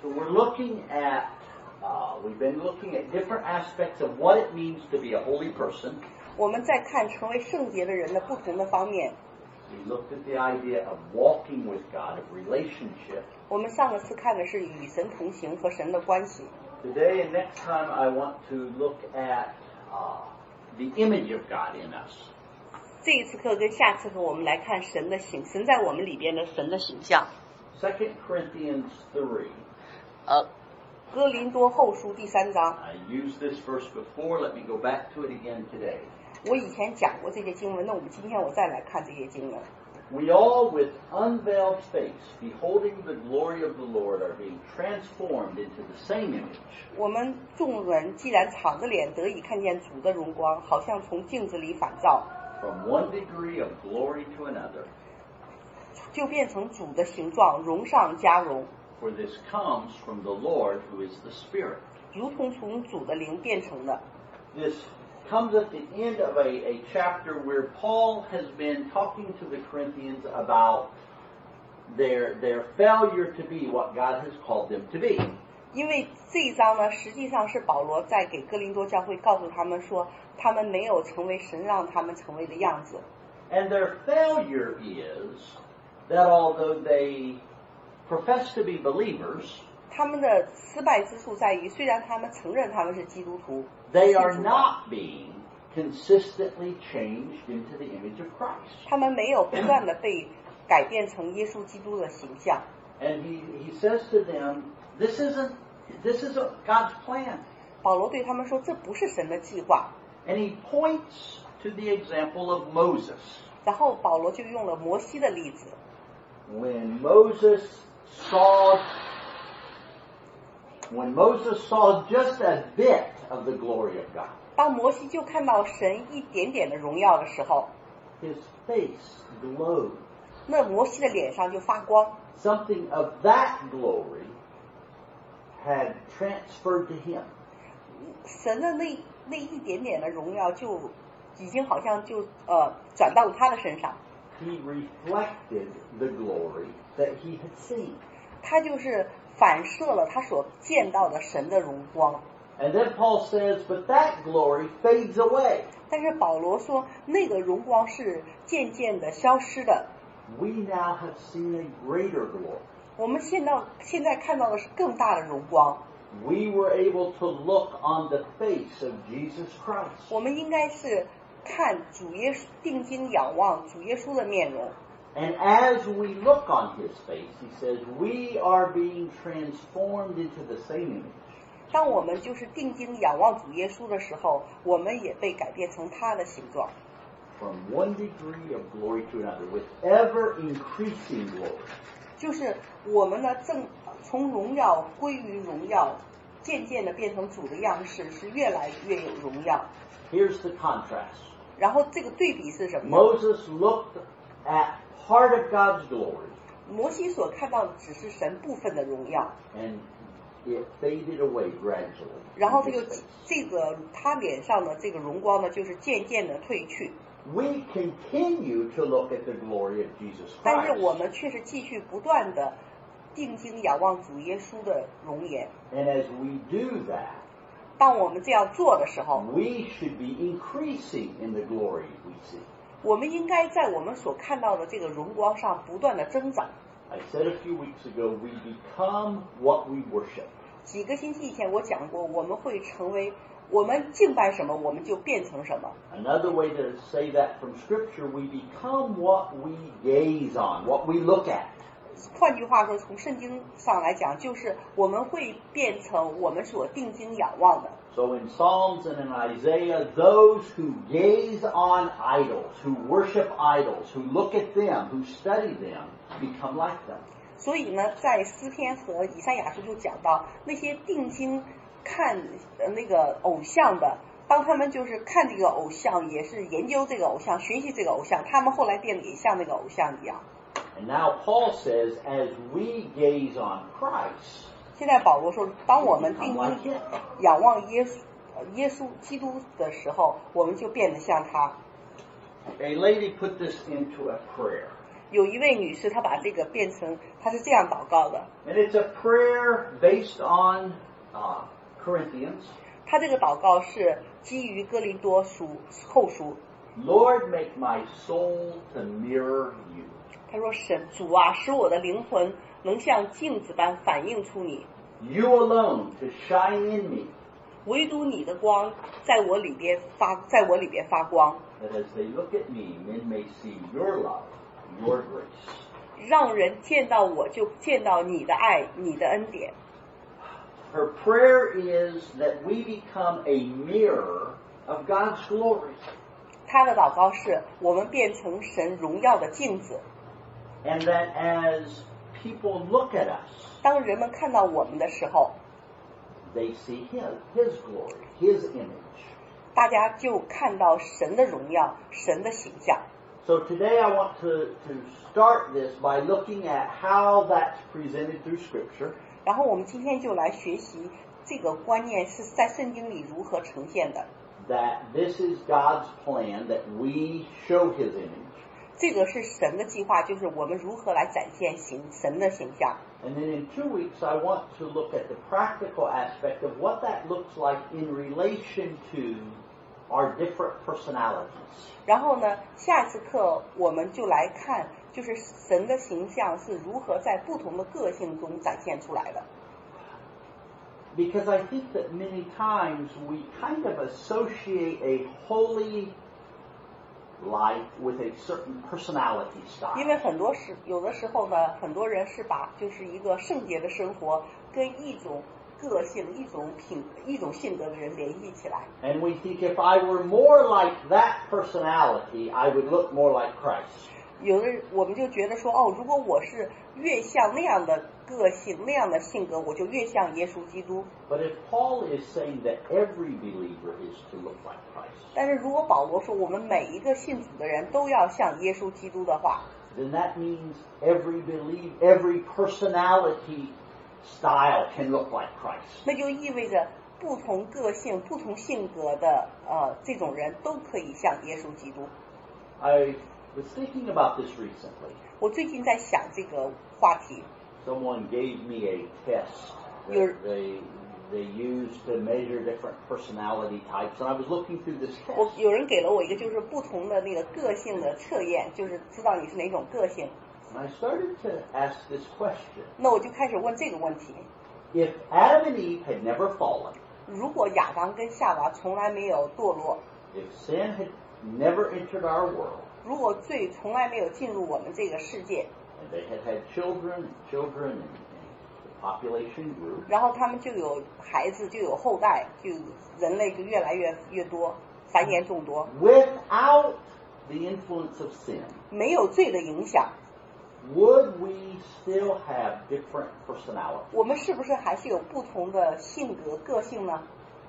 So we're looking at, we've been looking at different aspects of what it means to be a holy person. 我们在看成为圣洁的人的不同的方面。 We looked at the idea of walking with God, of relationship. 我们上个次看的是与神同行和神的关系。 Today and next time I want to look at the image of God in us. 这一次课跟下次课我们来看神在我们里边的神的形象。 2 Corinthians 3. 哥林多后书第3章。 I used this verse before. Let me go back to it again today. 我以前讲过这些经文，那我们今天我再来看这些经文。 We all with unveiled face, beholding the glory of the Lord, are being transformed into the same image. 我们众人既然敞着脸得以看见主的荣光，好像从镜子里反照， From one degree of glory to another. 就变成主的形状，荣上加荣。 For this comes from the Lord who is the Spirit. 如同从主的灵变成的。 This comes at the end of a chapter where Paul has been talking to the Corinthians about their failure to be what God has called them to be. 因为这一章呢，实际上是保罗在给哥林多教会告诉他们说，他们没有成为神让他们成为的样子。 And their failure is that although they profess to be believers, 他们的失败之处在于，虽然他们承认他们是基督徒， they are not being consistently changed into the image of Christ. 他们没有不断的被改变成耶稣基督的形象。 And he says to them, this isn't God's plan. 保罗对他们说，这不是神的计划。 And he points to the example of Moses. 然后保罗就用了摩西的例子。 When Moses saw just a bit of the glory of God, 当摩西就看到神一点点的荣耀的时候， his face glowed. 那摩西的脸上就发光。 Something of that glory had transferred to him. 神的那一点点的荣耀就已经好像就转到了他的身上。 He reflected the glory that he had seen. 他就是反射了他所见到的神的荣光。 And then Paul says, but that glory fades away. 但是保罗说，那个荣光是渐渐的消失的。 We now have seen a greater glory. 我们现在看到的是更大的荣光。 We were able to look on the face of Jesus Christ. 我们应该是看主耶稣，定睛仰望主耶稣的面容。 And as we look on his face, he says, we are being transformed into the same image. 当我们就是定睛仰望主耶稣的时候，我们也被改变成他的形状。 From one degree of glory to another, with ever increasing glory. 就是我们呢，正从荣耀归于荣耀，渐渐的变成主的样式，是越来越有荣耀。 Here's the contrast. 然后这个对比是什么呢？ Moses looked at part of God's glory. 摩西所看到的只是神部分的荣耀， And it faded away gradually. 然后这个他脸上的这个荣光呢，就是渐渐的褪去。 We continue to look at the glory of Jesus 但是 Christ. 我们却是继续不断的定睛仰望主耶稣的容颜。 And as we do that, 当我们这样做的时候， we should be increasing in the glory we see. 我们应该在我们所看到的这个荣光上不断的增长。 I said a few weeks ago, we become what we worship. 几个星期以前我讲过，我们会成为，我们敬拜什么，我们就变成什么。 Another way to say that from Scripture, we become what we gaze on, what we look at. 换句话说，从圣经上来讲，就是我们会变成我们所定睛仰望的。 So in Psalms and in Isaiah, those who gaze on idols, who worship idols, who look at them, who study them, become like them. 所以呢，在诗篇和以赛亚书就讲到，那些定睛看那个偶像的，当他们就是看这个偶像，也是研究这个偶像，学习这个偶像，他们后来变得也像那个偶像一样。 And now Paul says, as we gaze on Christ, 现在保罗说，当我们定睛仰望耶稣基督的时候，我们就变得像他。 a lady put this into a prayer. 有一位女士，她把这个变成，她是这样祷告的。 And it's a prayer based on Corinthians. 她这个祷告是基于哥林多后书。 Lord, make my soul to mirror you. 她说：“主啊，使我的灵魂能像镜子般反映出你。 You alone to shine in me. 唯独你的光在我里边发光。 That as they look at me, men may see your love, your grace. 让人见到我就见到你的爱，你的恩典。” Her prayer is that we become a mirror of God's glory. 她的祷告是我們變成神榮耀的鏡子。 And that as people look at us, 當人們看到我們的時候， they see His glory, His image. 大家就看到神的榮耀，神的形象。 So today I want to start this by looking at how that's presented through Scripture. 然後我們今天就來學習這個觀念是在聖經裡如何呈現的。 That this is God's plan, that we show His image. 這個是神的計劃，就是我們如何來展現神的形象。 And then in 2 weeks I want to look at the practical aspect of what that looks like in relation to our different personalities. 然後呢，下一次課我們就來看，就是神的形象是如何在不同的個性中展現出來的。 Because I think that many times we kind of associate a holy life with a certain personality style. 因為有的時候呢，很多人是把就是一個聖潔的生活跟一種個性、一種性格的人聯繫起來。 And we think if I were more like that personality, I would look more like Christ. 我們就覺得說，如果我是越像那樣的個性、那樣的性格，我就越像耶穌基督。 But if Paul is saying that every believer is to look like Christ, 但是如果保羅說我們每一個信主的人都要像耶穌基督的話， then that means every personality style can look like Christ. 那就意味着不同個性、不同性格的這種人都可以像耶穌基督。 I was thinking about this recently. 我最近在想這個話題。 Someone gave me a test that they used to measure different personality types, and I was looking through this test. 有人給了我一個就是不同的那個個性的測驗，就是知道你是哪種個性。 And I started to ask this question. 那我就開始問這個問題。 If Adam and Eve had never fallen, 如果亞當跟夏娃從來沒有墮落， if sin had never entered our world, 如果罪從來沒有進入我們這個世界， and they had children, and the population grew, 然後他們就有孩子，就有後代，就人類就越來越多，繁衍眾多。 without the influence of sin, 沒有罪的影響， would we still have different personalities? 我們是不是還是有不同的性格個性呢？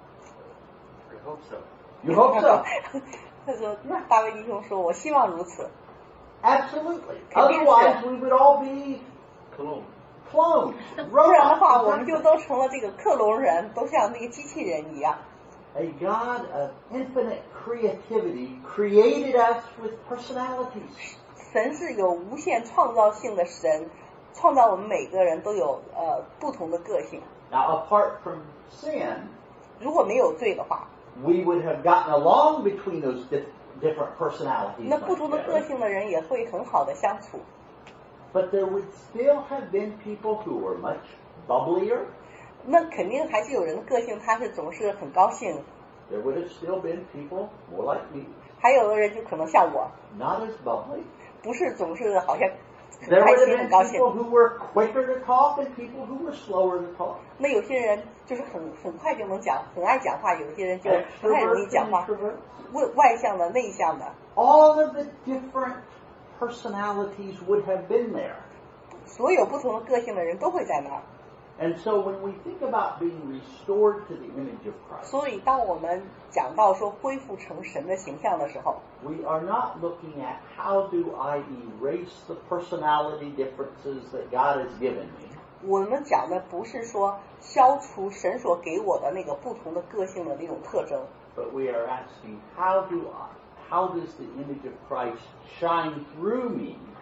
I hope so. You hope so? 他說，大衛弟兄說，我希望如此。 Absolutely. Otherwise, we would all be clones. 不然的话，我们就都成了这个克隆人，都像那个机器人一样。 A God of infinite creativity created us with personalities. 神是有无限創造性的神，創造我們每個人都有不同的個性。 Now, apart from sin, 如果沒有罪的話， we would have gotten along between those different personalities. 那不同的個性的人也會很好的相處。 But there would still have been people who were much bubblier. 那肯定還是有人的個性，他是總是很高興。 There would have still been people more like me. 還有的人就可能像我， Not as bubbly. 不是總是好像很 There 開 would 心 have 很高 been people 興。 who were quicker to talk and people who were slower to talk. 那有些人就是很快就能講，很愛講話；有些人就不太容易 Extroverts 講 and 話， introverts. 外向的、內向的。 All of the different personalities would have been there. 所有不同的個性的人都會在那兒。 And so when we think about being restored to the image of Christ, 所以當我們講到說恢復成神的形象的時候， we are not looking at how do I erase the personality differences that God has given me. 我們講的不是說消除神所給我的那個不同的個性的那種特徵， But we are asking how does the image of Christ shine through me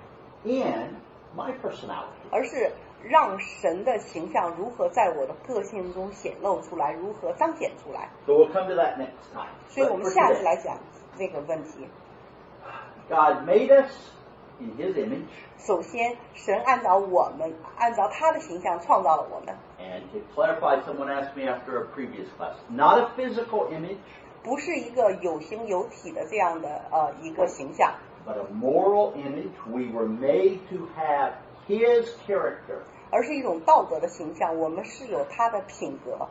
in my personality. 而是让神的形象如何在我的个性中显露出来，如何彰显出来。 So we'll come to that next time. 所以我 But 们 for 下次 today, 来讲这个问题。 God made us in His image, 首先，神按照他的形象创造了我们， and to clarify, someone asked me after a previous class, not a physical image, 不是一个有形有体的这样的一个形象， but a moral image. We were made to have His character. 而是一种道德的形象。我们是有他的品格。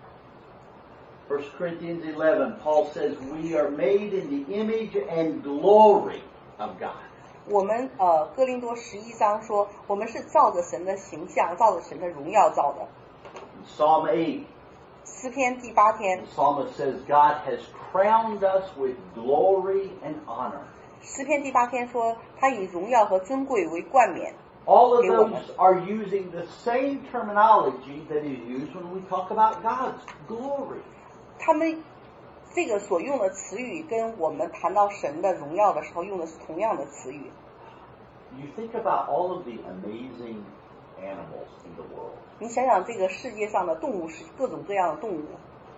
1 Corinthians 11, Paul says, we are made in the image and glory of God. 我们哥林多11章说，我们是照着神的形象，照着神的荣耀造的。 In Psalm 8, 诗篇第8篇 the psalmist says, God has crowned us with glory and honor. 诗篇第8篇说，他以荣耀和尊贵为冠冕。 All of those are using the same terminology that is used when we talk about God's glory. 他们这个所用的词语跟我们谈到神的荣耀的时候用的是同样的词语。 You think about all of the amazing animals in the world. 你想想这个世界上的动物是各种各样的动物，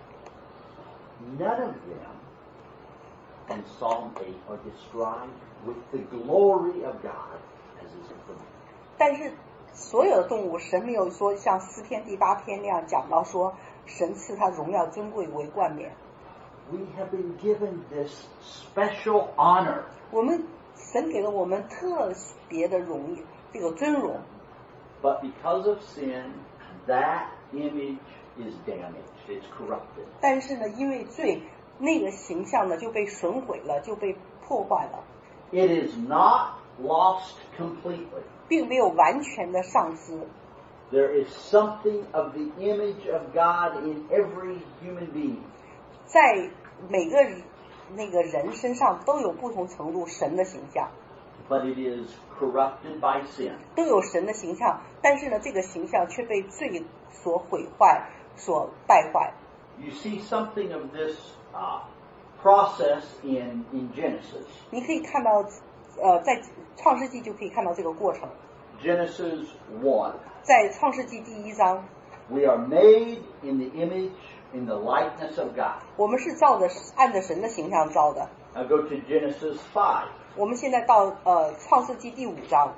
None of them in Psalm 8 are described with the glory of God as is in the 但是所有的动物，神没有说像诗篇第8篇那样讲到说神赐他荣耀尊贵为冠冕。 We have been given this special honor. 我们神给了我们特别的荣誉，这个尊荣。 But because of sin, that image is damaged. It's corrupted. 但是呢，因为罪，那个形象呢就被损毁了，就被破坏了， It is not lost completely. 并没有完全的丧失。 There is something of the image of God in every human being. 在每个那个人身上都有不同程度神的形象， But it is corrupted by sin. 都有神的形象，但是呢，这个形象却被罪所毁坏、所败坏。 You see something of this process in Genesis. 你可以看到，在创世纪就可以看到这个过程。 Genesis 1. 在创世纪第1章， We are made in the image, in the likeness of God. 我们是按着神的形象造的。 Now go to Genesis 5. 我们现在到创世纪第5章，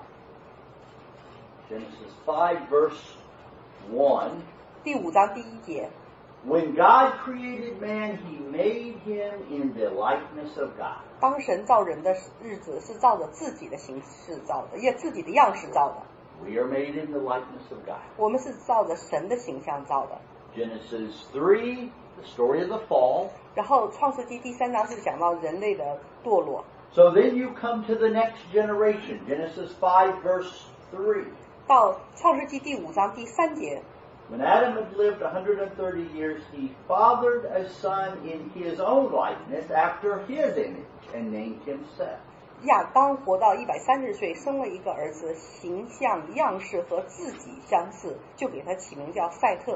Genesis 5 verse 1. 第5章第1节。 When God created man, He made him in the likeness of God. 当神造人的日子是照着自己的形式造的，也自己的样式造的。 We are made in the likeness of God. 我们是照着神的形象造的。 Genesis 3, the story of the fall. 然后创世纪第3章是讲到人类的堕落。 So then you come to the next generation. Genesis 5 verse 3. 到创世纪第5章第3节， When Adam had lived 130 years, he fathered a son in his own likeness after his image and named him Seth. 亚当活到130岁，生了一个儿子，形象样式和自己相似，就给他起名叫赛特。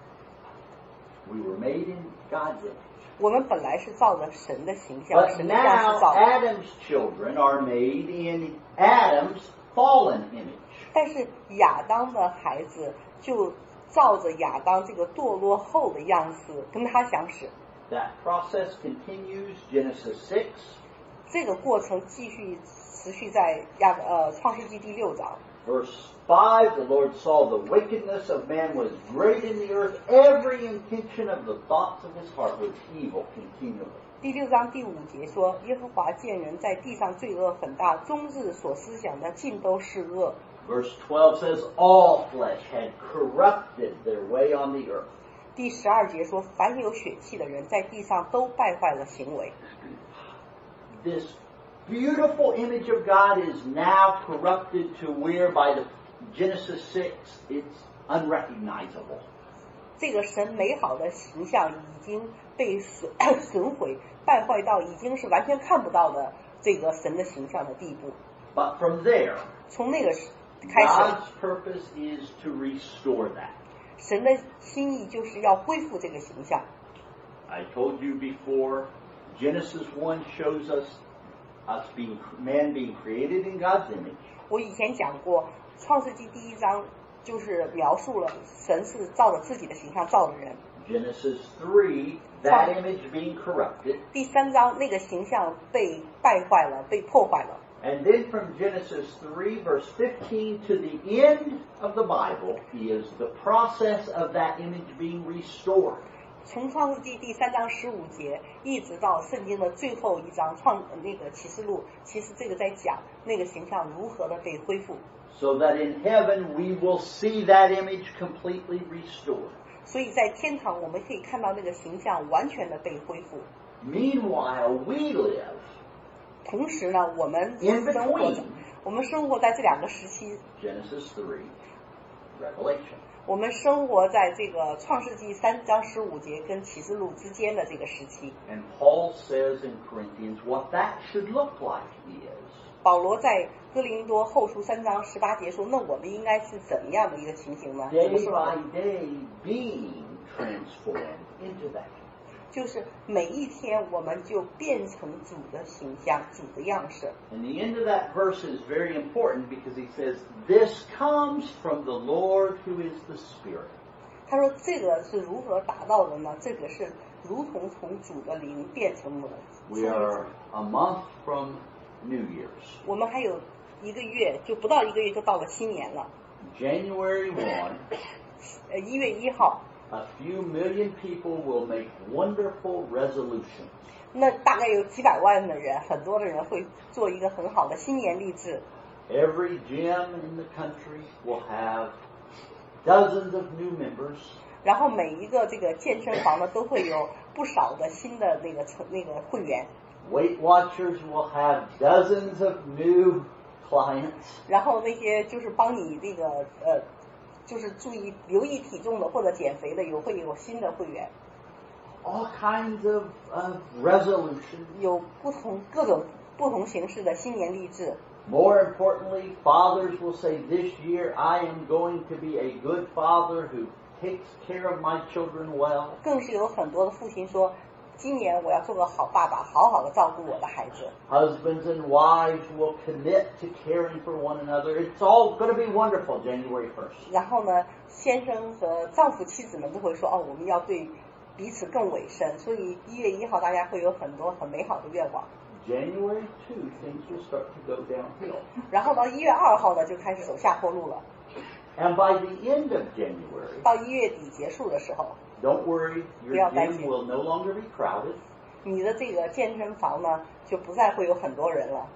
We were made in God's image. 我们本来是照着神的形象， But 神的样式 now 造的。 Adam's children are made in Adam's fallen image. 但是亚当的孩子就照着亚当这个堕落后的样式跟他相似。 That process continues. Genesis 6. 这个过程继续持续在创世纪第6章。 Verse 5, the Lord saw the wickedness of man was great in the earth. Every intention of the thoughts of his heart was evil continually. 第6章第5节说，耶和华见人在地上罪恶很大，终日所思想的尽都是恶。 Verse 12 says, all flesh had corrupted their way on the earth. 第12节说，凡有血气的人在地上都败坏了行为。 This beautiful image of God is now corrupted to where by the Genesis 6 it's unrecognizable. 这个神美好的形象已经被损毁、败坏到已经是完全看不到的这个神的形象的地步。 But from there, 从那个开始， God's purpose is to restore that. 神的心意就是要恢复这个形象。 I told you before, Genesis 1 shows us man being created in God's image. 我以前讲过，创世纪第1章就是描述了神是照着自己的形象造的人。 Genesis 3, that image being corrupted. 第3章那个形象被败坏了，被破坏了。 And then from Genesis 3 verse 15 to the end of the Bible is the process of that image being restored. 从创世纪第3章15节一直到圣经的最后一章那个启示录，其实这个在讲那个形象如何的被恢复。 So that in heaven we will see that image completely restored. 所以在天堂我们可以看到那个形象完全的被恢复。 Meanwhile, we live 同时呢，我们 in between 生活在这2个时期。 Genesis 3, Revelation. 我们生活在这个创世纪3章15节跟启示录之间的这个时期。 And Paul says in Corinthians what that should look like is. 保罗在哥林多后书3章18节说，那我们应该是怎么样的一个情形呢？ Day by day being transformed into that. 就是每一天我们就变成主的形象，主的样式。 And the end of that verse is very important because he says, this comes from the Lord who is the Spirit. 他说这个是如何达到的呢？这个是如同从主的灵变成了。 We are a month from New Year's. 我们还有1个月，就不到1个月就到了新年了。 January 1, 1月1号。 a few million people will make wonderful resolutions. 那大概有几百万的人，很多的人会做一个很好的新年励志。 Every gym in the country will have dozens of new members. 然后每一个这个健身房呢，都会有不少的新的那个会员。 Weight Watchers will have dozens of new clients. 然后那些就是帮你这个就是留意体重的或者减肥的，会有新的会员。 All kinds of resolutions. 有各种不同形式的新年励志。 More importantly, fathers will say, this year I am going to be a good father who takes care of my children well. 更是有很多的父亲说，今年我要做个好爸爸，好好的照顾我的孩子。 Husbands and wives will commit to caring for one another. It's all going to be wonderful January 1st. 然后呢，先生和丈夫妻子们都会说，我们要对彼此更委身，所以1月1号大家会有很多很美好的愿望。 January 2, things will start to go downhill. 然后到1月2号呢，就开始走下坡路了。 And by the end of January, 到1月底结束的时候， don't worry, your 不要担心。 gym will no longer be crowded. 你的这个健身房呢，就不再会有很多人了。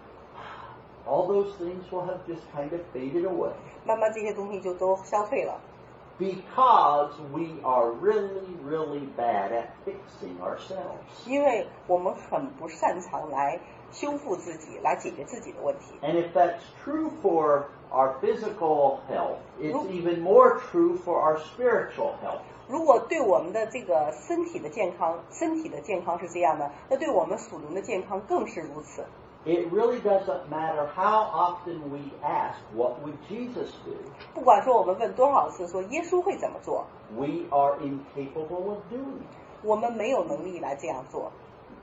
All those things will have just kind of faded away. 慢慢这些东西就都消退了。 Because we are really, really bad at fixing ourselves. 因为我们很不擅长来修复自己，来解决自己的问题。 And if that's true for our physical health, it's even more true for our spiritual health. 如果对我们的这个身体的健康是这样的，那对我们属灵的健康更是如此。 It really doesn't matter how often we ask, what would Jesus do? 不管说我们问多少次说耶稣会怎么做， We are incapable of doing it. 我们没有能力来这样做，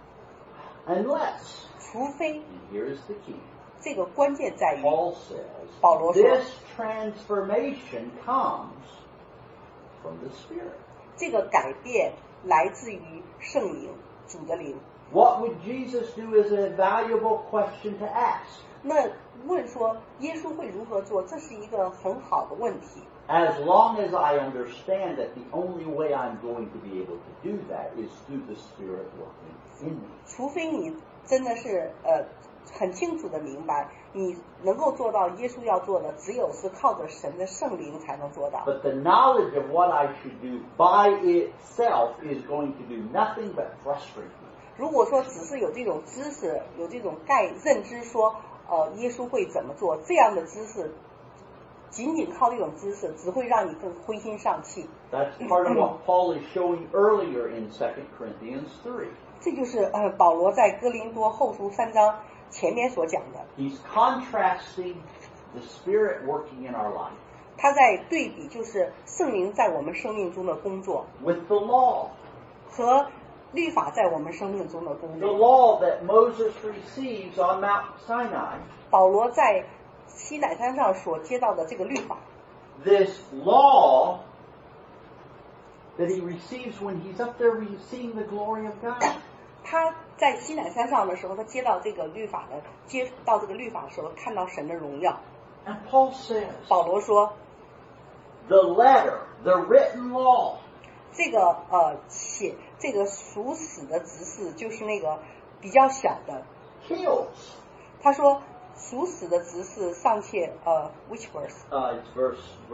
Unless, 除非 and here is the key, 这个关键在于 Paul says, 保罗说 this transformation comes from the Spirit. 这个改变来自于圣灵，主的灵。 What would Jesus do is a valuable question to ask. 那问说耶稣会如何做，这是一个很好的问题。 As long as I understand that the only way I'm going to be able to do that is through the Spirit working in me. 除非你真的是很清楚的明白，你能够做到耶稣要做的，只有是靠着神的圣灵才能做到。 But the knowledge of what I should do by itself is going to do nothing but frustrate me. 如果说只是有这种知识，有这种认知说，耶稣会怎么做，这样的知识，仅仅靠这种知识，只会让你更灰心丧气。 That's part of what Paul is showing earlier in 2 Corinthians 3. 这就是保罗在哥林多后书3章前面所讲的。 He's contrasting the Spirit working in our life 他在对比就是圣灵在我们生命中的工作 with the law. 和律法在我们生命中的工 The 作。 law that Moses receives on Mount Sinai. 保罗在西乃山上所接到的这个律法。 This law that he receives when he's up there seeing the glory of God. 他在西乃山上的时候，他接到这个律法的时候，看到神的荣耀。 And Paul says, 保罗说 the letter, the written law, 这个写这个属死的执事就是那个比较小的。 kills. 他说属死的执事尚且which verse? It's verse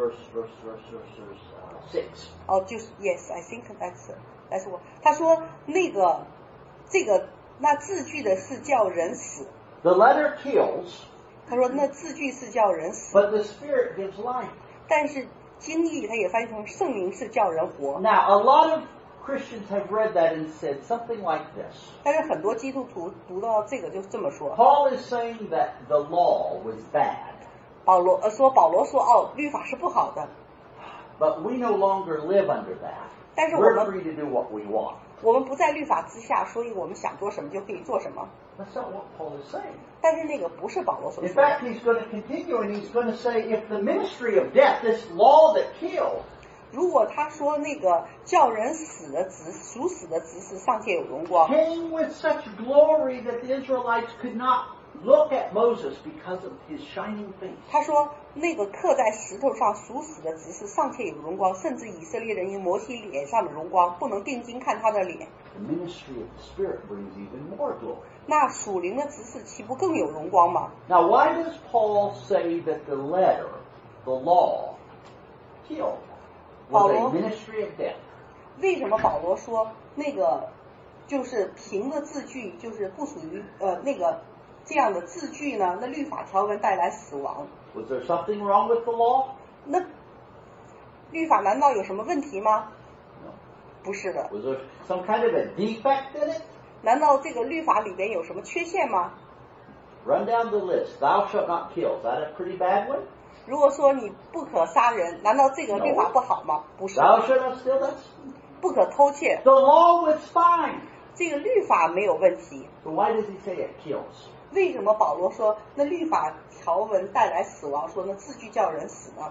6. 哦，就是 yes, I think that's what. 他说那字句的是叫人死。 The letter kills, 他说那字句是叫人死， but the Spirit gives life. 但是经历他也翻译成圣灵是叫人活。 Now, a lot of Christians have read that and said something like this. 但是很多基督徒读到这个就这么说。 Paul is saying that the law was bad, 保罗说律法是不好的， but we no longer live under that. 但是 We're free to do what we want. 我们不在律法之下，所以我们想做什么就可以做什么。 That's not what Paul is saying. 但是那个不是保罗所 In 说的。 fact, he's going to continue and he's going to say, if the ministry of death, this law that kills, 如果他说那个叫人死的属死的执事尚且有荣光， came with such glory that the Israelites could not look at Moses because of his shining face. 他说那个刻在石头上属死的执事尚且有荣光，甚至以色列人因摩西脸上的荣光不能定睛看他的脸。 The ministry of the Spirit brings even more glory. 那属灵的执事岂不更有荣光吗？ Now, why does Paul say that the letter, the law, killed? Was a ministry of death. 为什么保罗说那个就是凭的字句就是不属于那个这样的字句呢？那律法条文带来死亡。 Was there something wrong with the law? 那律法难道有什么问题吗？ No. 不是的。 Was there some kind of a defect in it? 难道这个律法里边有什么缺陷吗？ Run down the list. Thou shalt not kill. Is that a pretty bad one? 如果说你不可杀人，难道这个律法不好吗？不是。 Thou shalt not steal. That's 不可偷窃， the law was fine. 这个律法没有问题。 So why does he say it kills? 为什么保罗说那律法条文带来死亡，说那字句叫人死呢？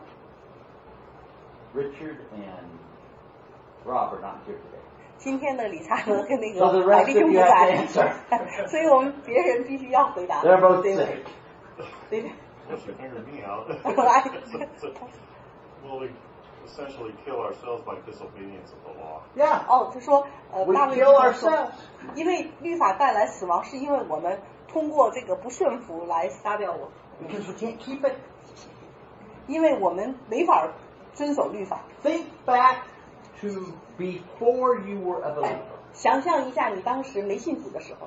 Richard and Rob are not here today. 今天的理查德跟那 So the 个白 rest 弟 of 兄 you 不 have to 在， answer. 所以我们别人必须要回答。 They're both 对 sick. 对。 Unless you finger me out. 来 Well, we essentially kill ourselves by disobedience of the law. Yeah. 哦，他说 We 大卫 kill 说 ourselves. 因为律法带来死亡，是因为我们通过这个不顺服来杀掉我， Because we can't keep it. 因为我们没法遵守律法。 Think back to before you were a believer. 想象一下你当时没信主的时候，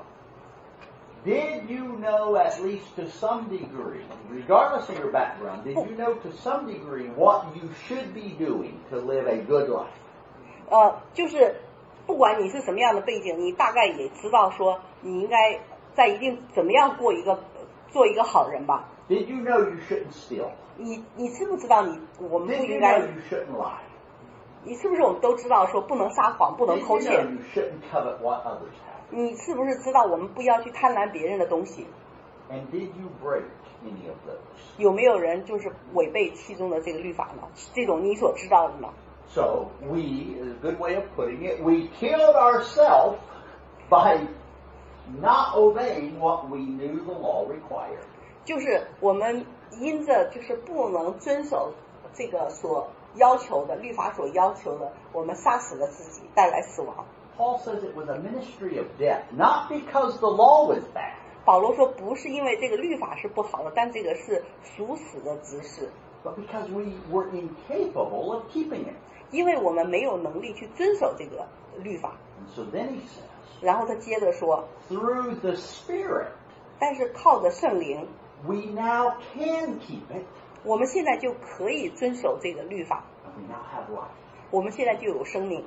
Did you know, at least to some degree, regardless of your background, did you know to some degree what you should be doing to live a good life? 就是不管你是什么样的背景，你大概也知道说你应该在一定怎么样做一个好人吧。 Did you know you shouldn't steal? 你知不知道我们不 Did you 应 know 该？ you shouldn't lie? 你是不是我们都知道说不能撒谎，不能 Did 偷 you 窃？ know you shouldn't covet what others have? 你是不是知道我们不要去贪婪别人的东西？ And did you break any of those? 有没有人就是违背其中的这个律法呢？这种你所知道的呢？ So we, a good way of putting it, we killed ourselves by not obeying what we knew the law required. 就是我们因着就是不能遵守这个所要求的律法所要求的，我们杀死了自己，带来死亡。 Paul says it was a ministry of death, not because the law was bad, 保罗说不是因为这个律法是不好的，但这个是属死的执事， but because we were incapable of keeping it. 因为我们没有能力去遵守这个律法。 And so then he says, 然后他接着说， through the Spirit, 但是靠着圣灵， we now can keep it, 我们现在就可以遵守这个律法， and we now have life. 我们现在就有生命。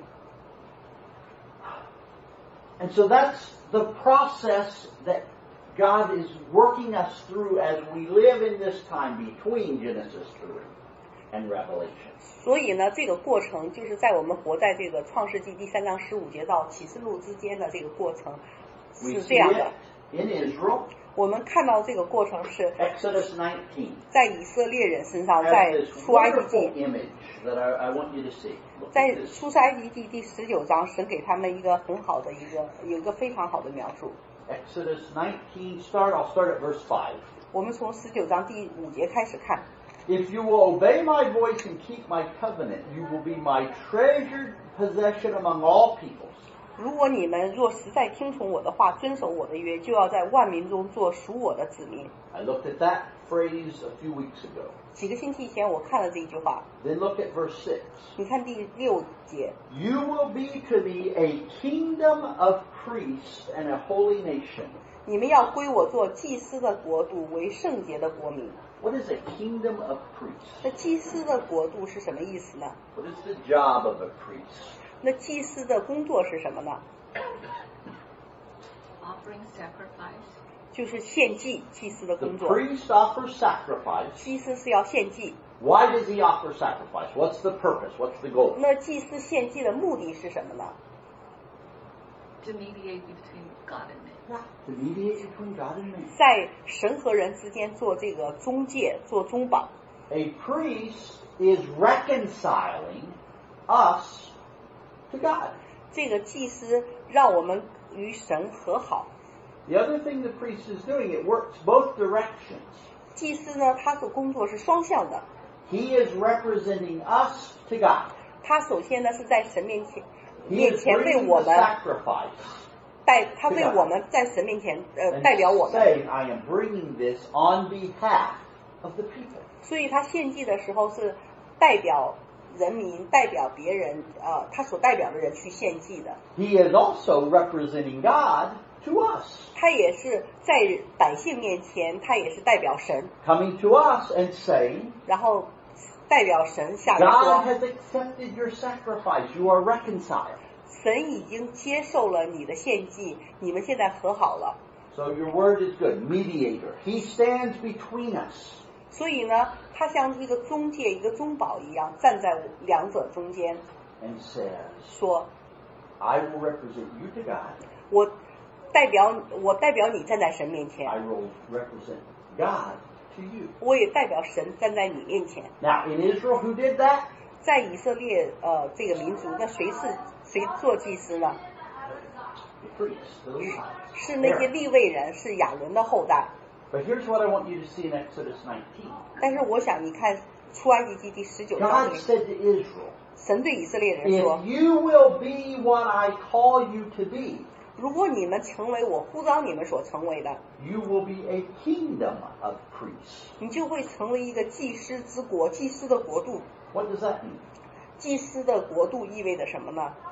And so that's the process that God is working us through as we live in this time between Genesis 3 and Revelation. 所以呢，这个过程就是在我们活在这个创世纪第3章15节到启示录之间的这个过程 We 是这 see 样 it 的。 in Israel. 我们看到这个过程是 Exodus 19 在以色列人身上， has 在 this 出埃及 wonderful 记， image that I want you to see. Look 在 at this. 出埃及记第19章，神给他们一个很好的有一个非常好的描述。 Exodus 19 I'll start at verse 5. 我们从19章第5节开始看。 If you will obey my voice and keep my covenant, you will be my treasured possession among all peoples. 如果你们若实在听从我的话，遵守我的约，就要在万民中做属我的子民。 I looked at that phrase a few weeks ago. 几个星期前我看了这句话， Then look at verse 6. 你看第6节， You will be to me a kingdom of priests and a holy nation. 你们要归我做祭司的国度，为圣洁的国民。 What is a kingdom of priests? 那祭司的国度是什么意思呢？ What is the job of a priest? 那祭司的工作是什么呢？ offering sacrifice. 就是献祭，祭司的 The 工作。 priest offers sacrifice. 祭司是要献祭， Why does he offer sacrifice? What's the purpose? What's the goal? 那祭司献祭的目的是什么呢？ To mediate between God and man. To mediate between God and man. 在神和人之间做这个中介，做中保。 A priest is reconciling us to God. 这个祭司让我们与神和好。 The other thing the priest is doing, it works both directions. 祭司呢，他的工作是双向的。 He is representing us to God. 他首先呢是在神面前 He is 为 bringing 我 the 们 sacrifice. 他为我们在神面前 And 代表我们， saying, I am bringing this on behalf of the people. 所以他献祭的时候是代表人民，代表别人，他所代表的人去献祭的。 He is also representing God to us. 他也是在百姓面前，他也是代表神， Coming to us and saying, 然后代表神下来 God 说， has accepted your sacrifice. You are reconciled. 神已经接受了你的献祭，你们现在和好了。 So your word is good. Mediator. He stands between us. 所以呢，他像一个中介、一个中保一样，站在两者中间， And says, 说 I will represent you to God. 我代表你站在神面前， I will represent God to you. 我也代表神站在你面前。 Now, in Israel, who did that? 在以色列这个民族，那谁做祭司呢？ The priests, the Levites. 是那些 Aaron. 利未人，是亚伦的后代。 But here's what I want you to see in Exodus 19. 但是我想你看出埃及记第19章 God 里， said to Israel, 神对以色列人说 if：“ you will be what I call you to be, 如果你们成为我呼召你们所成为的， you will be a kingdom of priests." 你就会成为一个祭司之国，祭司的国度。 What does that mean? 祭司的国度意味着什么呢？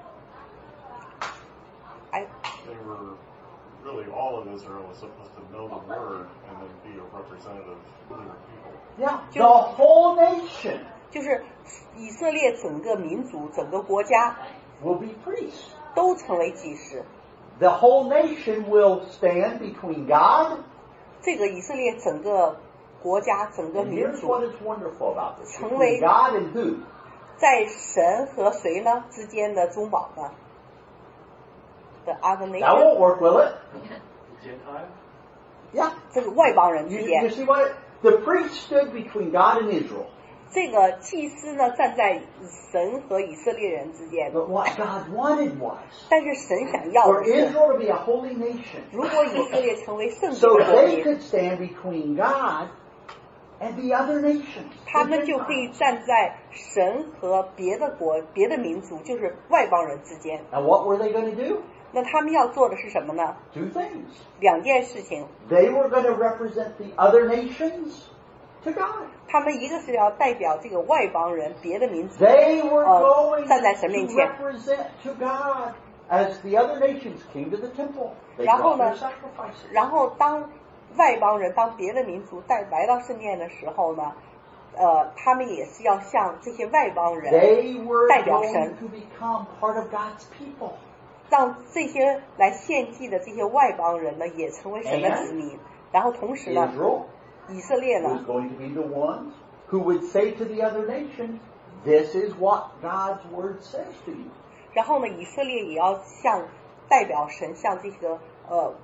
哎， They were really all of Israel was supposed to know the word and then be a representative of their people. Yeah, the whole nation 就是以色列整个民族、整个国家 will be priests. 都成为祭司。 The whole nation will stand between God. 这个以色列整个国家、整个 And 民 here's what 族， is wonderful about this. 成为 Between God and who? 在神和谁呢之间的中保呢？The other That nation， won't work, will it? Gentile? Yeah. 这个外邦人 You, 之 you 间， see what? The priest stood between God and Israel. 这个祭司呢站在神和以色列人之间， But what God wanted was 但是神想要 for 的是， Israel to be a holy nation. 如果以色列成为圣洁 So 的国 they 民， could stand between God and the other nations. 他们就可以站在神和别的国、别的民族，就是外邦人之间。 Now what were they going to do? 那他们要做的是什么呢？ Two things. 两件事情， They were going to represent the other nations to God. 他们一个是要代表这个外邦人、别的民族， They were going 站在神面 to 前。 represent to God as the other nations came to the temple. They 然后 brought 呢 their sacrifices. 然后当外邦人、当别的民族来到圣殿的时候呢，他们也是要向这些外邦人， They were 代表 going 神， to become part of God's people. 让这些来献祭的这些外邦人呢，也成为神的子民。然后同时呢， Israel 以色列 was 呢， going to be the ones who would say to the other nations, this is what God's word says to you. 然后呢，以色列也要代表神向这个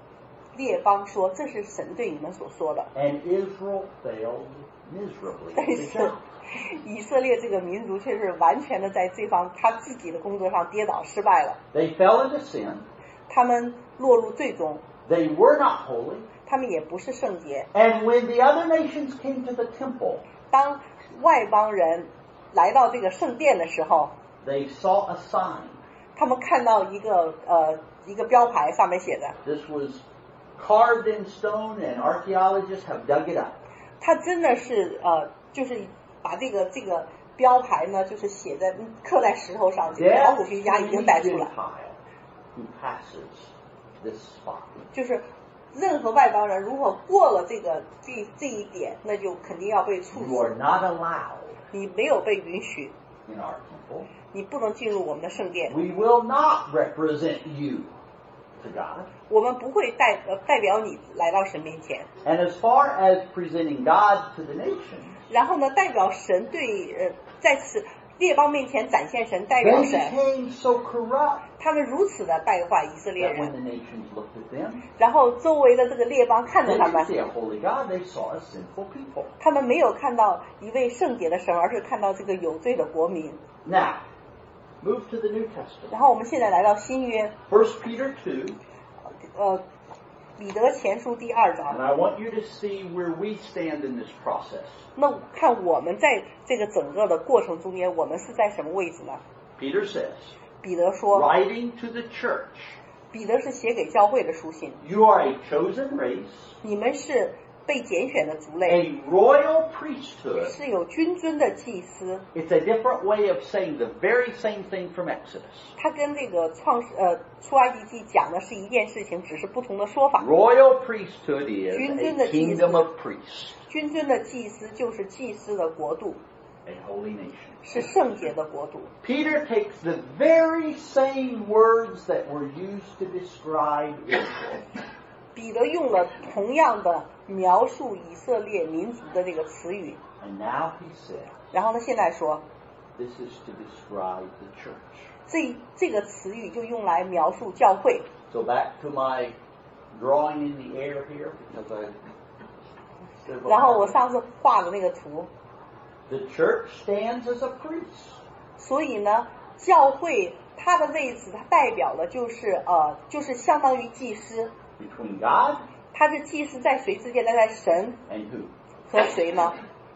列邦说这是神对你们所说的。 And Israel failed miserably 但 at the 是 job. 以色列这个民族却是完全的在这方他自己的工作上跌倒失败了， They fell into sin. 他们落入最终， They were not holy. 他们也不是圣洁。 And when the other nations came to the temple, 当外邦人来到这个圣殿的时候， they saw a sign. 他们看到一个标牌，上面写着， This was carved in stone, and archaeologists have dug it up. 他真的是就是把这个标牌呢，就是写在刻在石头上，这个考古学家已经带出 Any 来， Gentile who passes this spot. 就是任何外邦人如果过了这一点，那就肯定要被处 You 死。 are not allowed 你没有被允许， in our temple. 你不能进入我们的圣殿， We will not represent you to God. 我们不会代表你来到神面前。 And as far as presenting God to the nations, 然后呢，代表神对在此列邦面前展现神，代表 they 神， became so corrupt 他们如此的败坏以色列 that when 人， the nations looked at them, 然后周围的这个列邦看 they 着他 didn't 们， see a holy God, they saw a sinful people. 他们没有看到一位圣洁的神，而是看到这个有罪的国民。 Now, move to the New Testament. 然后我们现在来到新约， 1 Peter 2, 彼得前书第2 and 章。 I want you to see where we stand in this process. 那看我们在这个整个的过程中间，我们是在什么位置呢？ Peter says, 彼得说， writing to the church, 彼得是写给教会的书信， you are a chosen race, 你们是被拣选的族类， a royal priesthood. 是有君尊的祭司。 It's a different way of saying the very same thing from Exodus. 他跟这个出埃及记讲的是一件事情，只是不同的说法。 Royal priesthood is a kingdom of priests, 君尊的祭司就是祭司的国度， a holy nation. 是圣洁的国度。 Peter takes the very same words that were used to describe Israel, 彼得用了同样的描述以色列民族的这个词语， and now he says, 然后呢，现在说 this is to describe the church. 这个词语就用来描述教会。 So back to my drawing in the air here, because I. 然后我上次画的那个图， The church stands as a priest. 所以呢，教会它的位置，它代表的就是相当于祭司。 Between God 他是祭司在谁之间？在神 and who? 和谁呢？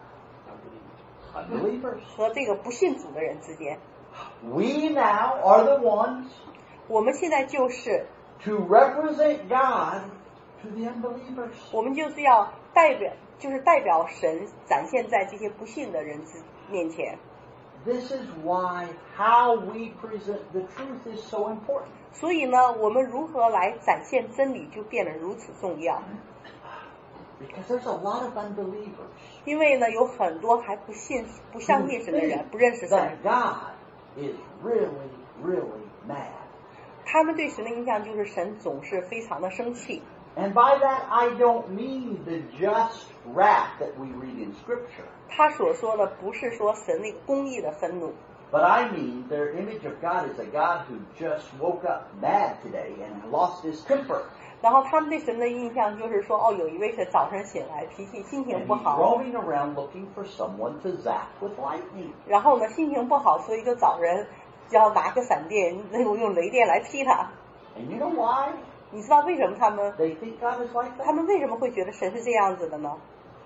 Unbelievers. 和这个不信主的人之间。 We now are the ones 我们现在就是， to represent God to the unbelievers. 我们就是要代表神展现在这些不信的人面前。 This is why how we present the truth is so important. 所以呢，我们如何来展现真理就变得如此重要。 Because there's a lot of unbelievers 因为呢，有很多还不相信神的人，不认识神， that God is really, really mad. 他们对神的印象就是神总是非常的生气。 And by that I don't mean the just wrath that we read in Scripture. 他所说的不是说神那个公义的愤怒， But I mean their image of God is a God who just woke up mad today and lost his temper. 然后他们对神的印象就是说，哦，有一位是早晨醒来脾气心情 And 不 he's 好， roaming around looking for someone to zap with lightning. 然后呢心情不好，所以就找人要拿个闪电，用雷电来劈他。 And you know why 你知道为什么他们 they think God is like 他 that? 们为什么会觉得神是这样子的呢？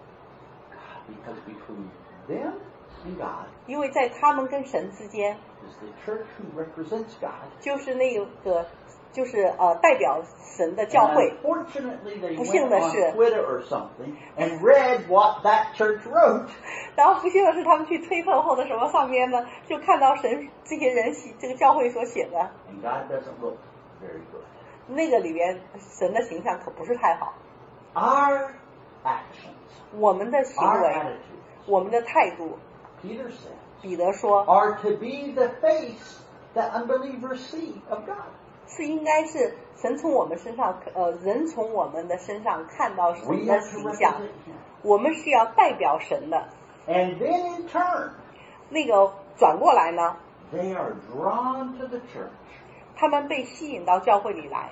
Because between them and God 因为在他们跟神之间， is the church who represents God. 就是那个就是代表神的教 And 会。 unfortunately, they 不 went 幸的 on 是 Twitter or something and read what that church wrote. 然后不幸的是，他们去推特或者什么上面呢，就看到神这些人这个教会所写的 And God doesn't look very good. 那个里边，神的形象可不是太好。 Our actions, 我们的行 our 为， attitudes, 我们的态度， Peter says, 彼得说 are to be the face that unbelievers see of God. 是应该是神从我们身上，人从我们的身上看到 We 神的 have to 形象， represent Him. 我们是要代表神的。 And then in turn, 那个转过来呢， they are drawn to the church. 他们被吸引到教会里来，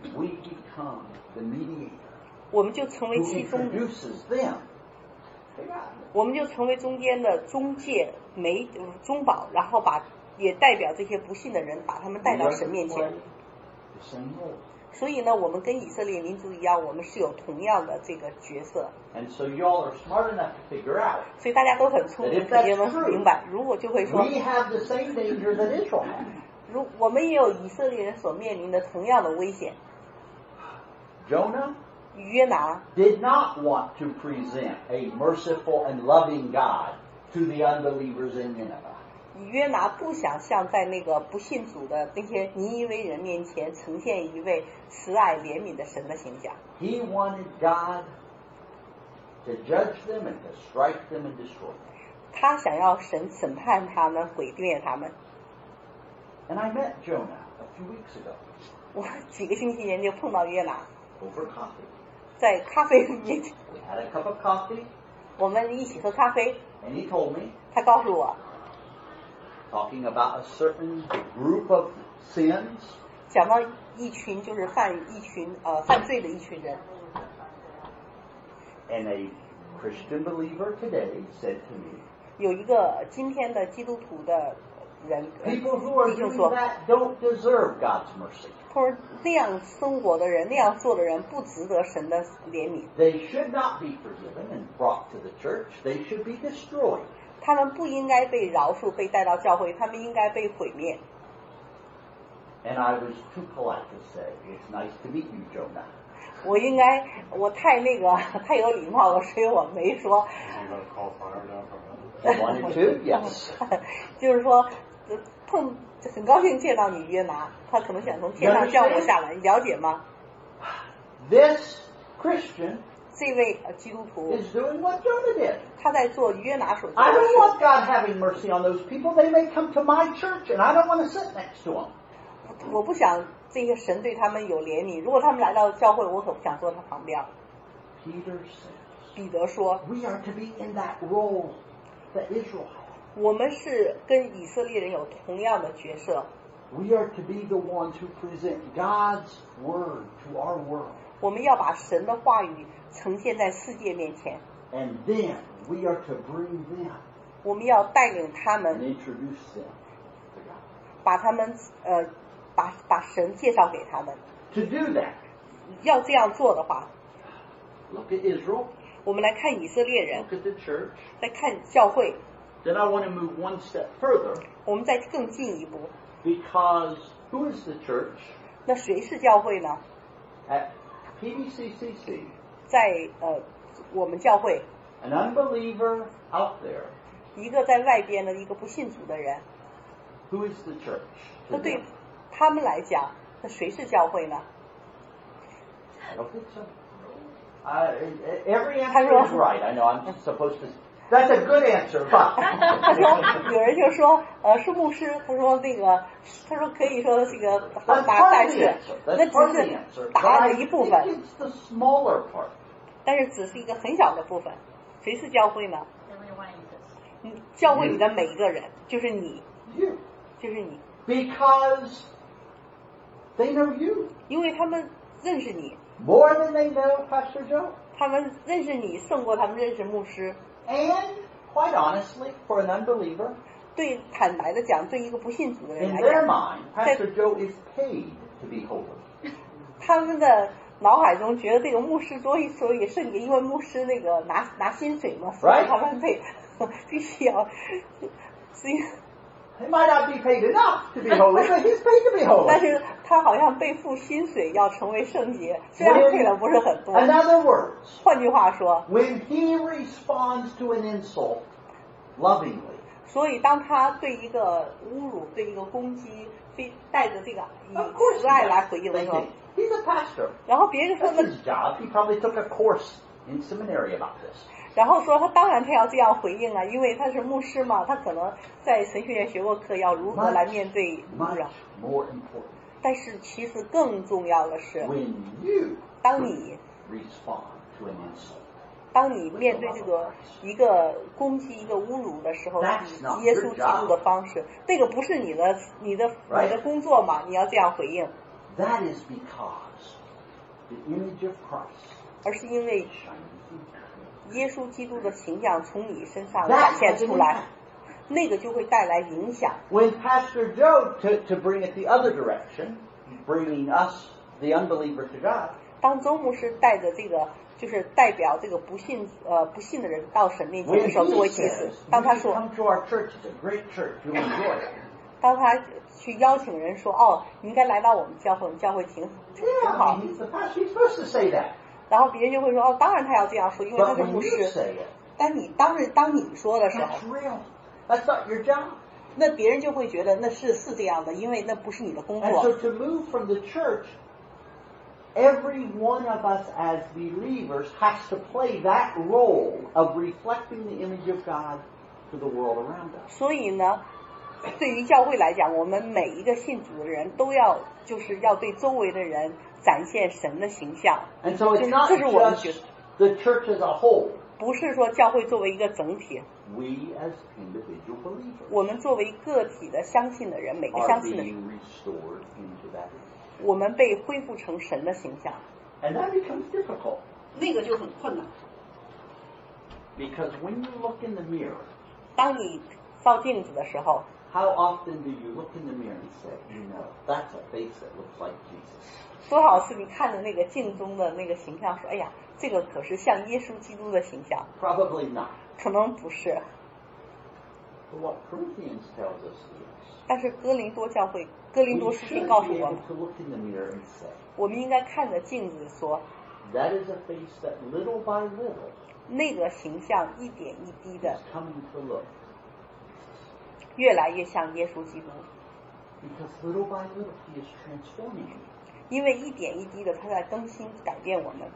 we become the mediator 我们就成为 who 其中的， introduces them. 我们就成为中间的中介中保，然后也代表这些不信的人，把他们带到神面前。 The same role. 所以呢，我们跟以色列民族一样，我们是有同样的这个角色。 And so y'all are smart enough to figure out 所以大家都很聪明，也能明白。如果就会说， we have the same danger that Israel had. 我们也有以色列人所面临的同样的危险。 Jonah 约拿 did not want to present a merciful and loving God to the unbelievers in Nineveh. 约拿不想像在那个不信主的那些尼尼微人面前呈现一位慈爱怜悯的神的形象。 He wanted God to judge them and to strike them and destroy them. 他想要神审判他们，毁灭他们。 And I met Jonah a few weeks ago 我几个星期前就碰到约拿， over coffee. 在咖啡面前， We had a cup of coffee, 我们一起喝咖啡。 and he told me, 他告诉我， talking about a certain group of sins, 讲到一群就是犯罪的一群人。 and a Christian believer today said to me, 有一个今天的基督徒的人， people who are 弟兄 doing 说， that don't deserve God's mercy. 他说那样生活的人，那样做的人不值得神的怜悯， They should not be forgiven and brought to the church. They should be destroyed. 他们不应该被饶恕，被带到教会，他们应该被毁灭。 And I was too polite to say, it's nice to meet you, Jonah. 我太太有礼貌了，所以我没说。 You going to call fire down from heaven? You wanted to? Yes. 就是说，很高兴见到你约拿，他可能想从天上降落下来，你了解吗？ This Christian 这位基督徒 is doing what Jonah did. 他在做约拿所做 I 的 don't 事。 want God having mercy on those people. They may come to my church, and I don't want to sit next to them. 我不想这个神对他们有怜悯，如果他们来到教会，我可不想坐他旁边。 Peter says, 彼得说， we are to be in that role that Israel had. 我们是跟以色列人有同样的角色， We are to be the ones who present God's word to our world. 我们要把神的话语呈现在世界面前， And then we are to bring them 我们要带领他 and 们， introduce them to God. 把他们把神介绍给他们。 To do that, 要这样做的话， look at Israel, 我们来看以色列人， look at the church. 来看教会， Then I want to move one step further 我们再更进一步。 because who is the church? 那谁是教会呢？ At PBCCC, 在我们教会， an unbeliever out there, 一个在外边的一个不信主的人， who is the church? 那 To 对 them? 他们来讲，那谁是教会呢？ I don't think so. Every answer 他说- is right. I know I'm supposed to. That's a good answer, but 他说有人就说是牧师，他说他说可以说这个 that's 答 part 但 of the 是 answer. 那 That's part of 只 the 是 answer. 答 But 案 I 的一部 think 分， it's the smaller part. 但是只是一个很小的部分。谁是教会呢？ Everyone exists. 教会里的每一个人，就是你， You. 就是你， Because they know you 因为他们认识你， more than they know Pastor Joe. 他们认识你胜过他们认识牧师。 And quite honestly, for an unbeliever, 对，坦白的讲，对一个不信主的人 in 来 their 讲， mind, Pastor Joe is paid to be holy. 他们的脑海中觉得这个牧师所以圣洁，因为牧师拿薪水嘛，所以 Right. 他们必须要，所以 He might not be paid enough to be holy, but he's paid to be 但 holy. 是他好像被付薪水要成为圣洁，虽然配的不是很多。 In other words, 换句话说， when he responds to an insult lovingly, 所以当他对一个侮辱、对一个攻击，带着这个 of 以 course 慈爱来回应的 they 时候 think,，he's a pastor. 然后别人说 That's 那 his job. He probably took a course in seminary about this. 然后说他当然他要这样回应啊，因为他是牧师嘛，他可能在神学院学过课，要如何来面对污 Much 染。 more important 但是其实更重要的是， when you 当你 respond to an insult. 当你面对这个一个攻击、一个侮辱的时候， That's 以 not 耶稣基督的方式，这个不是你的工作嘛？你要这样回应。 That is because the image of Christ 而是因为 shines in you. 耶稣基督的形象从你身上 That 展现 has an 出来 impact.， 那个就会带来影响。 When Pastor Joe, to bring it the other direction, bringing us, the unbeliever, to God, 当周牧师带着这个，就是代表这个不信的人到神面前 when 的时候，作 he 为祭司 says, 当 you 他 should 说， come to our church, it's a great church, you'll enjoy it. 当他去邀请人说，哦，你应该来到我们教会，我们教会挺 Yeah, 好 I。mean, he's the pastor, he's supposed to say that. 然后别人就会说，哦，当然他要这样说，因为他 But 是 when 牧 you 师。 say it, 当你说的时候， that's real. That's not your job. 那别人就会觉得那是这样的，因为那不是你的工 And 作。 so to move from the church, every one of us as believers has to play that role of reflecting the image of God to the world around us. 所以呢，对于教会来讲，我们每一个信主的人都要就是要对周围的人展现神的形象。 And so it's not 这是我们 just the church as a whole. 不是说教会作为一个整体， We as individual believers 我们作为个体的相信的人，每个 are 相信的人， being restored into that image. 我们被恢复成神的形象， And that becomes difficult 那个就很困难。 because when you look in the mirror, 当你照镜子的时候， how often do you look in the mirror and say, you know, that's a face that looks like Jesus? 多少次你看着那个镜中的那个形象，说，哎呀，这个可是像耶稣基督的形象， Probably not. 可能不是。 But what Corinthians tells us is 但是哥林多教会、哥林 we 多书 should 信告 be 诉我 able 们， to look in the mirror and say, 我们应该看着镜子说， that is a face that little by little 那个形象一点一滴 is 的 coming to look. 越来越像耶稣基督， Because little by little he is transforming me. 因为一点一滴的他在更新改变我们。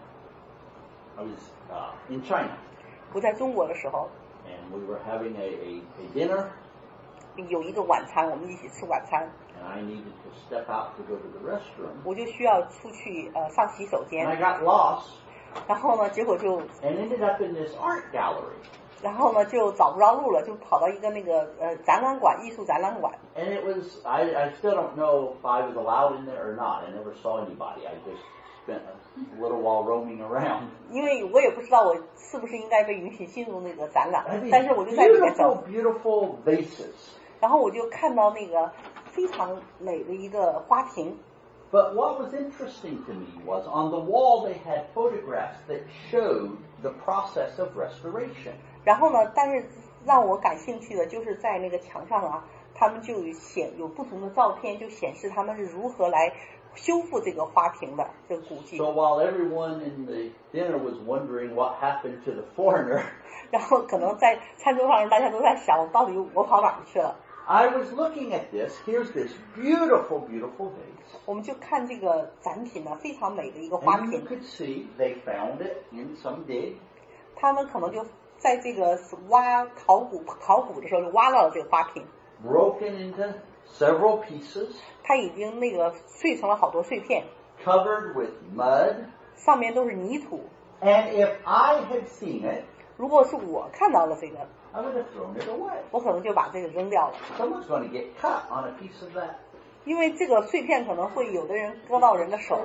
I was in China 我在中国的时候， and we were having a dinner 有一个晚餐，我们一起吃晚餐， and I needed to step out to go to the restroom. 我就需要出去上洗手 And I 间， got lost 然后呢，结果就 and ended up in this art gallery. 就找不着路了，就跑到一个那个展览馆，艺术展览馆。 And it was, I still don't know if I was allowed in there or not. I never saw anybody. I just spent a little while roaming around. 因为我也不知道我是不是应该被允许进入那个展览 I，mean, 但是我就在里面 beautiful, 走， beautiful vases. 然后我就看到那个非常美的一个花瓶。 But what was interesting to me was on the wall they had photographs that showed the process of restoration. 然后呢，但是让我感兴趣的就是在那个墙上啊，他们就有不同的照片，就显示他们是如何来修复这个花瓶的这个古迹。 So while everyone in the dinner was wondering what happened to the foreigner, 然后可能在餐桌上大家都在想，到底我跑哪儿去了？ I was looking at this. Here's this beautiful, beautiful vase. 我们就看这个展品呢，非常美的一个花 And you 瓶， could see they found it in some dig. 他们可能就在这个考古的时候就挖到了这个花瓶， Broken into several pieces, 它已经那个碎成了好多碎片， covered with mud. 上面都是泥土。 And if I had seen it, 如果是我看到了这个， I would have thrown it away. 我可能就把这个扔掉了， Someone's going to get cut on a piece of that. 因为这个碎片可能会有的人割到人的手。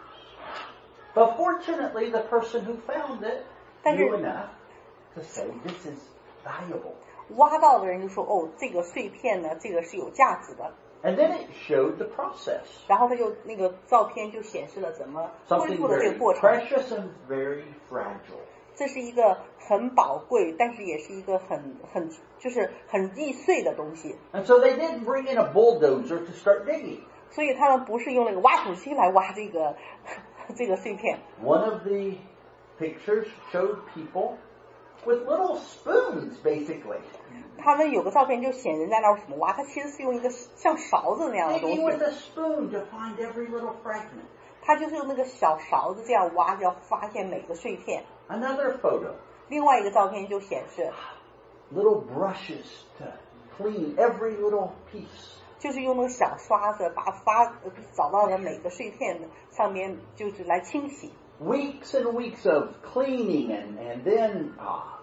But fortunately, the person who found it 但是 knew enough to say, this is valuable. 挖到的人就说：“哦，这个碎片呢，这个是有价值的。 And then it showed the process. ” 然后他就那个照片就显示了怎么恢 Something 复的这 very 个过程。 precious and very fragile. 这是一个很宝贵，但是也是一个就是很易碎的东西。 And so they didn't bring in a bulldozer to start digging. 所以他们不是用那个挖土机来挖这个碎片。 One of the pictures showed people with little spoons, basically. 他们有个照片就显人在那儿怎么挖，他其实是用一个像勺子那样的东 Digging with 西， a spoon to find every little fragment. 他就是用那个小勺子这样挖，要发现每个碎片。 Another photo. 另外一个照片就显示， Little brushes to clean every little piece. 就是用那个小刷子把找到的每个碎片上面就是来清洗。 Weeks and weeks of cleaning and then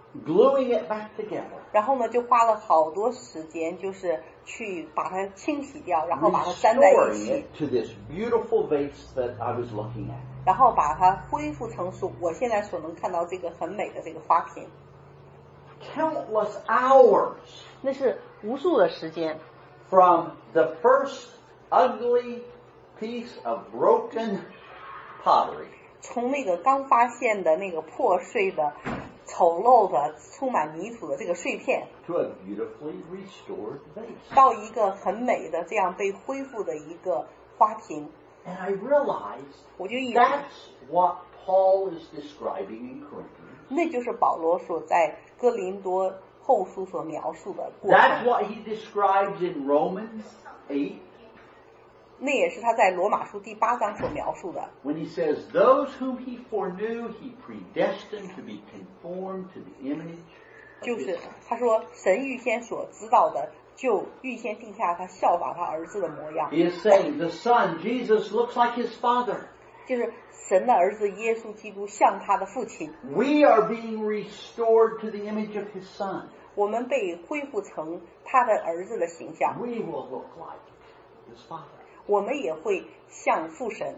gluing it back together, 然后呢就花了好多时间，就是去把它清洗掉，然后把它粘在一 restoring 起， it to this beautiful vase that I was looking at. 然后把它恢复成我现在所能看到这个很美的这个花瓶。 Countless hours 那是无数的时间， from the first ugly piece of broken pottery 从那个刚发现的那个破碎的、丑陋的、充满泥土的这个碎片， to a beautifully restored vase. 到一个很美的这样被恢复的一个花瓶， And I realized 我就以为 that's what Paul is describing in Corinthians. 那就是保罗所在哥林多后书所描述的过 That's 程， what he describes in Romans 8 那也是他在罗马书第8章所描述的。 when he says, "Those whom he foreknew, he predestined to be conformed to the image of 就 his 是 Son." 他说神预先所知道的，就预先定下他效法他儿子的模样， He is saying the Son, Jesus, looks like his Father. 就是神的儿子耶稣基督像他的父亲， We are being restored to the image of his Son. 我们被恢复成他的儿子的形象， We will look like his Father. 我们也会像父神。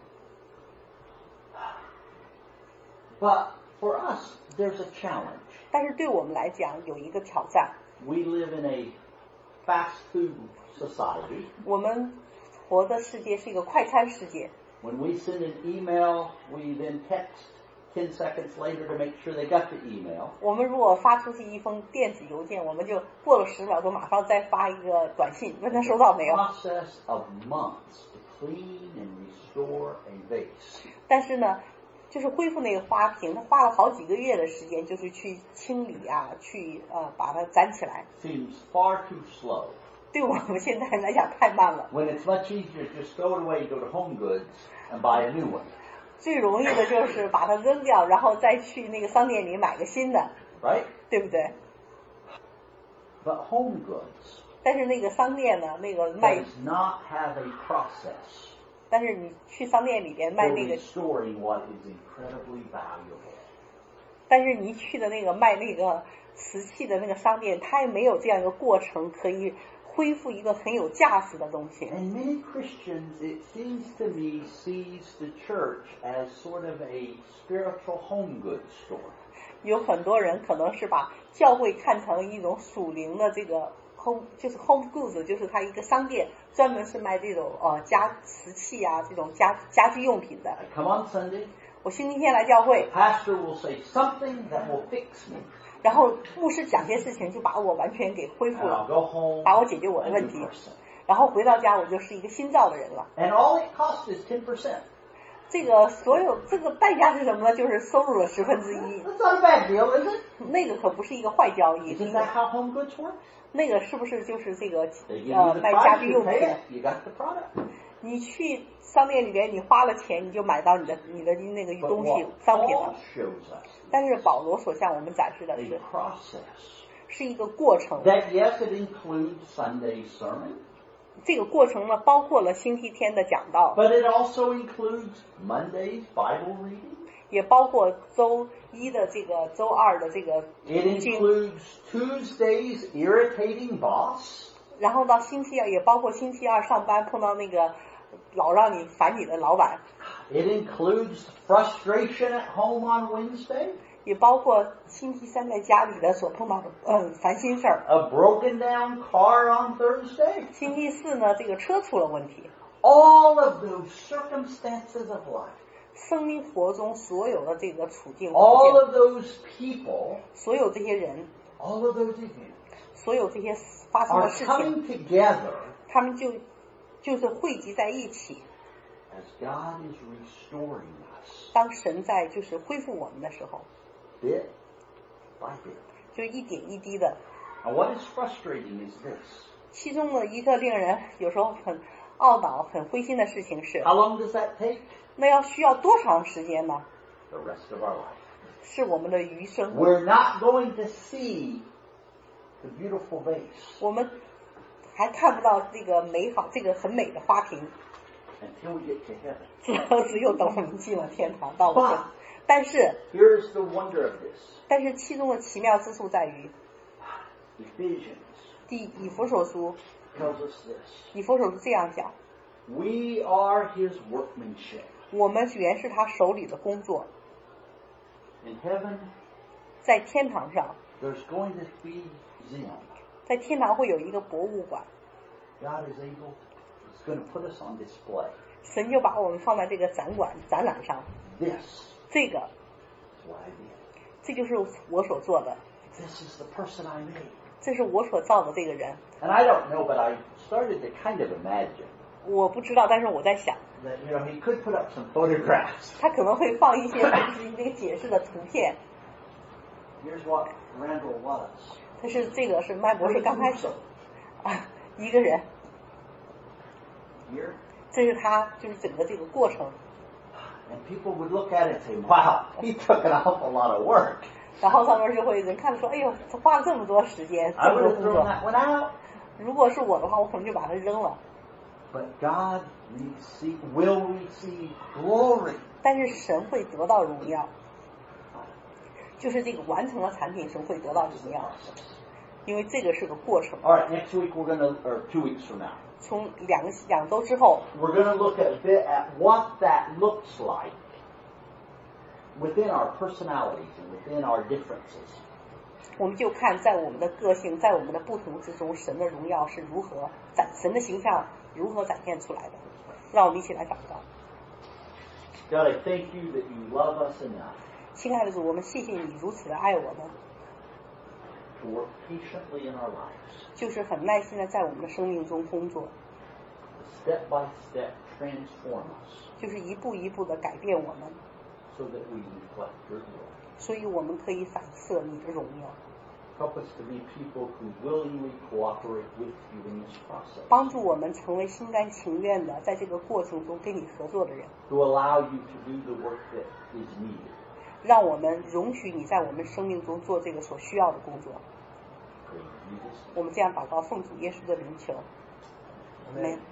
But for us, there's a challenge. 但是对我们来讲有一个挑战， We live in a fast food society. 我们活的世界是一个快餐世界。 When we send an email, we then text 10 seconds later to make sure they got the email. 我们如果发出去一封电子邮件，我们就过了10秒钟，马上再发一个短信，问他收到没有。 Process of months to clean and restore a vase. 但是呢，就是恢复那个花瓶，他花了好几个月的时间，就是去清理啊，去把它粘起来。 Seems far too slow. 对我们现在来讲太慢了。 When it's much easier to just throw it away, go to Home Goods and buy a new one. 最容易的就是把它扔掉，然后再去那个商店里买个新的， Right? 对不对？ But Home Goods 但是那个商店呢，那个卖， does not have a process 但是你去商店里边 for 卖那个， restoring what is incredibly valuable. 但是你去的那个卖那个瓷器的那个商店，它也没有这样一个过程可以恢复一个很有价值的东西。 And many Christians, it seems to me, sees the church as sort of a spiritual home goods store. 有很多人可能是把教会看成一种属灵的这个 home， 就是 home goods， 就是它一个商店，专门是卖这种瓷器啊这种家居用品的。 I come on Sunday, 我星期天来教会， pastor will say something that will fix me. 然后牧师讲些事情就把我完全给恢复 And 了， I'll go home 把我解决我的 a 问 new 题， person. 然后回到家我就是一个新造的人了。 And all it costs is 10%. 这个这个代价是什么呢？就是收入的1/10。 That's not a bad deal, is it? 那个可不是一个坏交易， Isn't that how home goods work? 那个是不是就是这个 They give you the 卖家 price, 居 you 用品 pay？it, you got the product. 你去商店里边，你花了钱，你就买到你的那个 But 东西 what 商品 Paul 了。 shows us 但是保罗所向我们展示的 a 是， process 是一个过程。 that, yes, it includes Sunday sermon, 这个过程呢，包括了星期天的讲道， but it also includes Monday's Bible reading. 也包括周一的这个、周二的这个 It 读经， includes Tuesday's irritating boss. 然后到星期二，也包括星期二上班碰到那个老让你烦你的老板， It includes frustration at home on Wednesday, 也包括星期三在家里的所碰到的烦心事儿。 a broken down car on Thursday. 星期四呢，这个车出了问题。 All of those circumstances of life, 生活中所有的这个处境， all of those people, 所有这些人， all of those events 所有这些发生的 are 事情， coming together 他们就是汇集在一起。 as God is restoring us 当神在就是恢复我们的时候， bit by bit. 就一点一滴的。 Now, what is frustrating is this. 其中的一个令人有时候很懊恼、很灰心的事情是， How long does that take? 那需要多长时间呢？ The rest of our life. 是我们的余生。 We're not going to see the beautiful vase 我们还看不到这个美好、这个很美的花瓶， until we get to heaven. 只有等我们进了天堂，到了但是 here's the wonder of this. 其中的奇妙之处在于， Ephesians 以弗所书 tells us this. 以弗所书这样讲， We are his workmanship. 我们原是他手里的工作， In heaven, 在天堂上， there's going to be Zion. 在天堂会有一个博物馆， God is able, he's going to put us on display. 神就把我们放在这个展览上， This 这个 is what I did. 这就是我所做的， This is the person I made. 这是我所造的这个人。 And I don't know, but I started to kind of imagine 我不知道，但是我在想， that, he could put up some photographs. 他可能会放一些这个解释的图片。 Here's what Randall was. 这个是麦博士刚开始一个人， Here. 这是他就是整个这个过程。 And people would look at it and say, wow, he took an awful lot of work. 然后上面就会人看说，哎呦，他花了这么多时间， I 这么 would 多 have 工 thrown 作。 that one out. 如果是我的话，我可能就把它扔了。 But God will receive glory. 但是神会得到荣耀，就是这个完成了产品，神会得到荣耀，因为这个是个过程。 All right, next week we're going to, or 2 weeks from now, 从两周之后， we're going to look a bit at what that looks like within our personalities and within our differences. 我们就看在我们的个性，在我们的不同之中，神的荣耀是如何神的形象如何展现出来的。让我们一起来祷告。 God, I thank you that you love us enough 亲爱的主，我们谢谢你如此的爱我们， to work patiently in our lives, 就是很耐心的在我们的生命中工作， to step by step transform us 就是一步一步的改变我们， so that we reflect your glory. 所以我们可以反射你的荣耀， Help us to be people who willingly cooperate with you in this process, 帮助我们成为心甘情愿的在这个过程中跟你合作的人， to allow you to do the work that is needed. 让我们容许你在我们生命中做这个所需要的工作。 Praise Jesus. 我们这样祷告，奉主耶稣的名求，阿们。